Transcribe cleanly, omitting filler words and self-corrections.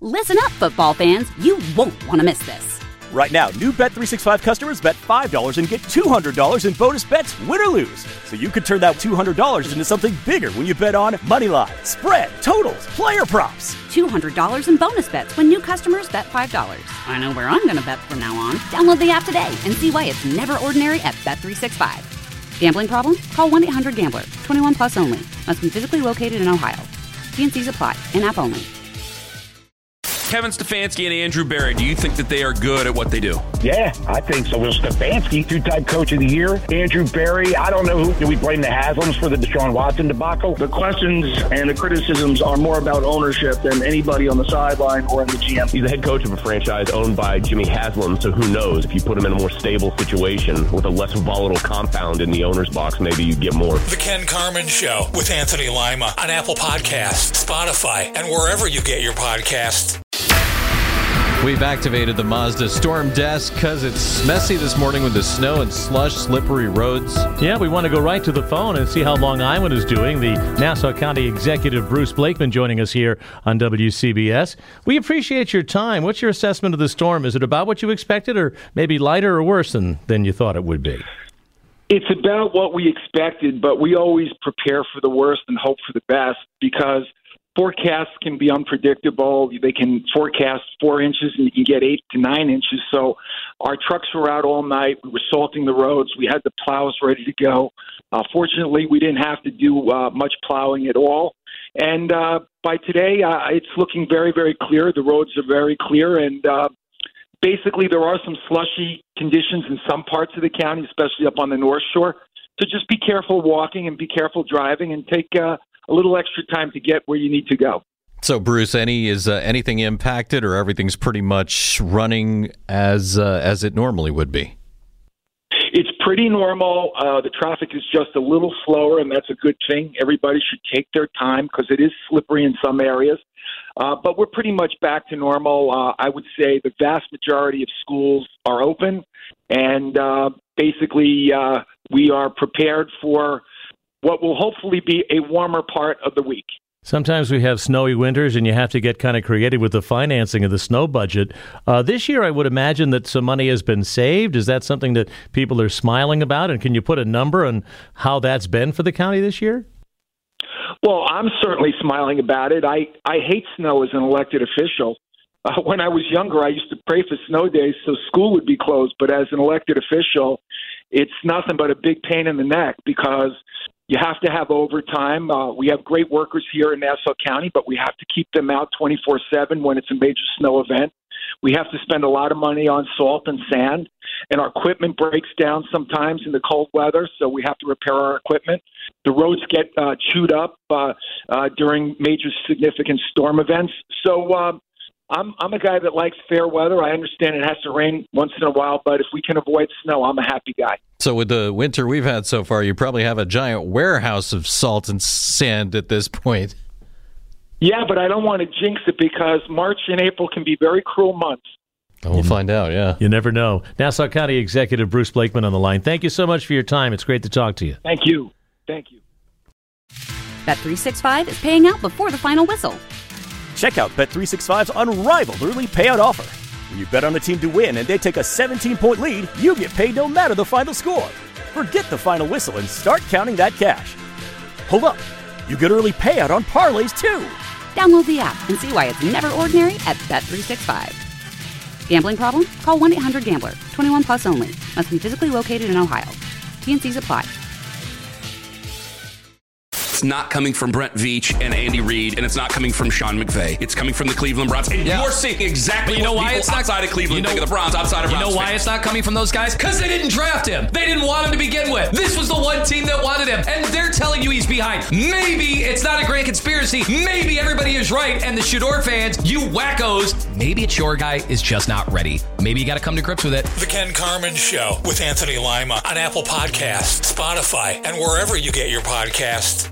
Listen up, football fans. You won't want to miss this. Right now, new Bet365 customers bet $5 and get $200 in bonus bets, win or lose. So you could turn that $200 into something bigger when you bet on money line, spread, totals, player props. $200 in bonus bets when new customers bet $5. I know where I'm going to bet from now on. Download the app today and see why it's never ordinary at Bet365. Gambling problem? Call 1-800-GAMBLER. 21 plus only. Must be physically located in Ohio. T&Cs apply. In-app only. Kevin Stefanski and Andrew Berry, do you think that they are good at what they do? Yeah, I think so. Well, Stefanski, two-time coach of the year. Andrew Berry, I don't know who. Do we blame the Haslams for the Deshaun Watson debacle? The questions and the criticisms are more about ownership than anybody on the sideline or in the GM. He's the head coach of a franchise owned by Jimmy Haslam, so who knows? If you put him in a more stable situation with a less volatile compound in the owner's box, maybe you get more. The Ken Carman Show with Anthony Lima on Apple Podcasts, Spotify, and wherever you get your podcasts. We've activated the Mazda Storm Desk because it's messy this morning with the snow and slush, slippery roads. Yeah, we want to go right to the phone and see how Long Island is doing. The Nassau County Executive Bruce Blakeman joining us here on WCBS. We appreciate your time. What's your assessment of the storm? Is it about what you expected or maybe lighter or worse than you thought it would be? It's about what we expected, but we always prepare for the worst and hope for the best because forecasts can be unpredictable. They can forecast 4 inches and you can get 8 to 9 inches. So our trucks were out all night. We were salting the roads. We had the plows ready to go. Fortunately, we didn't have to do much plowing at all. And by today, it's looking very, very clear. The roads are very clear. And basically, there are some slushy conditions in some parts of the county, especially up on the North Shore. So just be careful walking and be careful driving and take a little extra time to get where you need to go. So, Bruce, is anything impacted, or everything's pretty much running as it normally would be? It's pretty normal. The traffic is just a little slower, and that's a good thing. Everybody should take their time because it is slippery in some areas. But we're pretty much back to normal. I would say the vast majority of schools are open, and basically we are prepared for what will hopefully be a warmer part of the week. Sometimes we have snowy winters, and you have to get kind of creative with the financing of the snow budget. This year, I would imagine that some money has been saved. Is that something that people are smiling about? And can you put a number on how that's been for the county this year? Well, I'm certainly smiling about it. I hate snow as an elected official. When I was younger, I used to pray for snow days so school would be closed. But as an elected official, it's nothing but a big pain in the neck because you have to have overtime. We have great workers here in Nassau County, but we have to keep them out 24/7 when it's a major snow event. We have to spend a lot of money on salt and sand, and our equipment breaks down sometimes in the cold weather, so we have to repair our equipment. The roads get chewed up during major significant storm events. So I'm a guy that likes fair weather. I understand it has to rain once in a while, but if we can avoid snow, I'm a happy guy. So with the winter we've had so far, you probably have a giant warehouse of salt and sand at this point. Yeah, but I don't want to jinx it because March and April can be very cruel months. We'll find out, yeah. You never know. Nassau County Executive Bruce Blakeman on the line. Thank you so much for your time. It's great to talk to you. Thank you. Thank you. Bet365 is paying out before the final whistle. Check out Bet365's unrivaled early payout offer. When you bet on a team to win and they take a 17-point lead, you get paid no matter the final score. Forget the final whistle and start counting that cash. Hold up. You get early payout on parlays, too. Download the app and see why it's never ordinary at Bet365. Gambling problem? Call 1-800-GAMBLER. 21 plus only. Must be physically located in Ohio. T&Cs apply. It's not coming from Brent Veach and Andy Reid, and it's not coming from Sean McVay. It's coming from the Cleveland Browns. And you're seeing exactly what people outside of Cleveland think of the Browns, outside of Browns. You know why it's not coming from those guys? Because they didn't draft him. They didn't want him to begin with. This was the one team that wanted him, and they're telling you he's behind. Maybe it's not a grand conspiracy. Maybe everybody is right, and the Shador fans, you wackos, maybe it's your guy is just not ready. Maybe you got to come to grips with it. The Ken Carman Show with Anthony Lima on Apple Podcasts, Spotify, and wherever you get your podcasts.